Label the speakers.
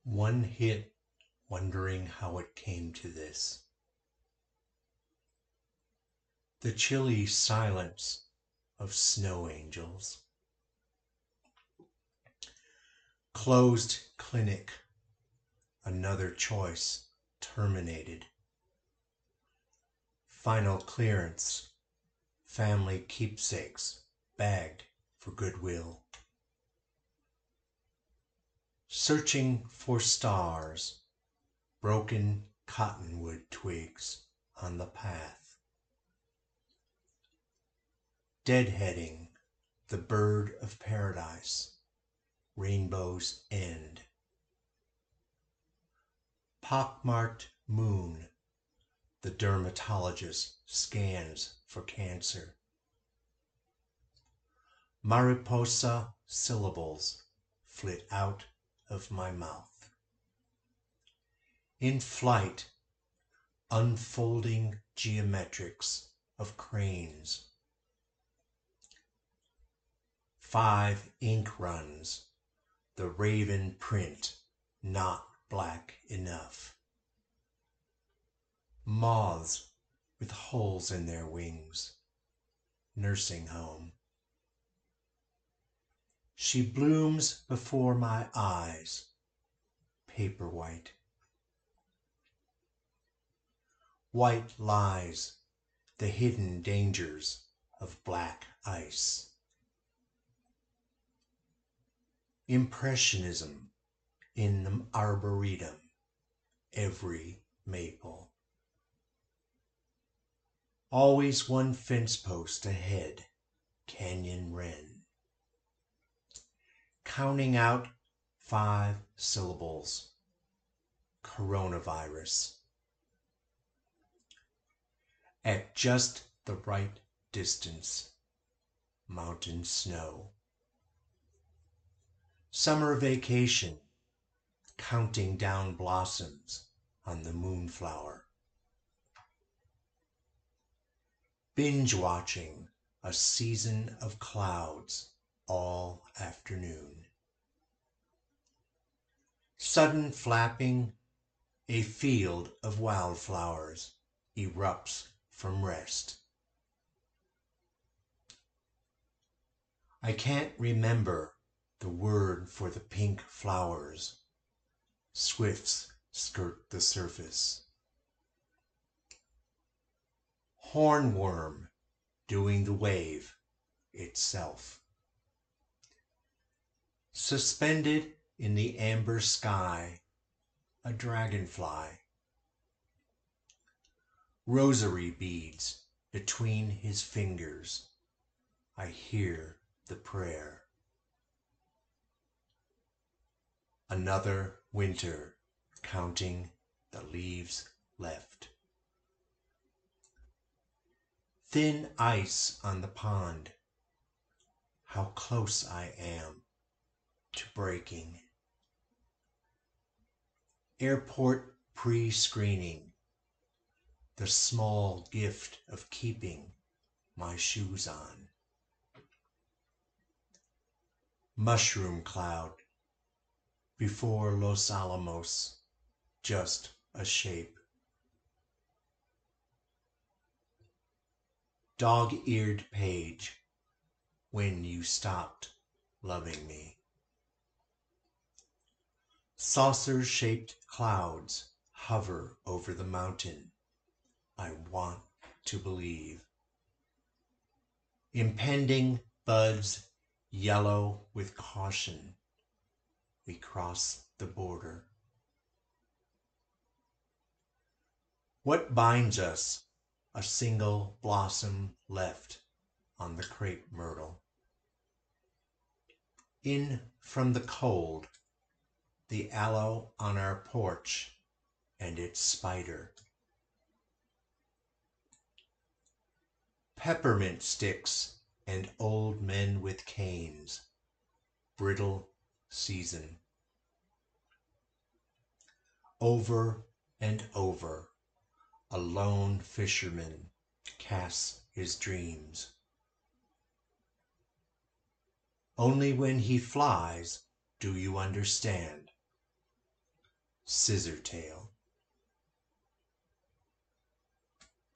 Speaker 1: One hit, wondering how it came to this. The chilly silence of snow angels. Closed clinic, another choice terminated. Final clearance, family keepsakes bagged for goodwill. Searching for stars, broken cottonwood twigs on the path. Deadheading, the bird of paradise, rainbow's end. Pockmarked moon, the dermatologist scans for cancer. Mariposa syllables flit out of my mouth. In flight, unfolding geometrics of cranes. 5 ink runs, the raven print not black enough. Moths with holes in their wings, nursing home. She blooms before my eyes, paper white. White lies, the hidden dangers of black ice. Impressionism in the arboretum, every maple. Always one fence post ahead, canyon wren. Counting out 5 syllables, coronavirus. At just the right distance, mountain snow. Summer vacation, counting down blossoms on the moonflower. Binge watching a season of clouds all afternoon. Sudden flapping, a field of wildflowers erupts from rest. I can't remember the word for the pink flowers. Swifts skirt the surface. Hornworm doing the wave itself. Suspended in the amber sky, a dragonfly. Rosary beads between his fingers. I hear the prayer. Another winter, counting the leaves left. Thin ice on the pond. How close I am to breaking. Airport pre-screening. The small gift of keeping my shoes on. Mushroom cloud. Before Los Alamos, just a shape. Dog-eared page, when you stopped loving me. Saucer-shaped clouds hover over the mountain. I want to believe. Impending buds, yellow with caution. We cross the border. What binds us? A single blossom left on the crepe myrtle. In from the cold, the aloe on our porch and its spider. Peppermint sticks and old men with canes. Brittle season. Over and over, a lone fisherman casts his dreams. Only when he flies do you understand. Scissortail.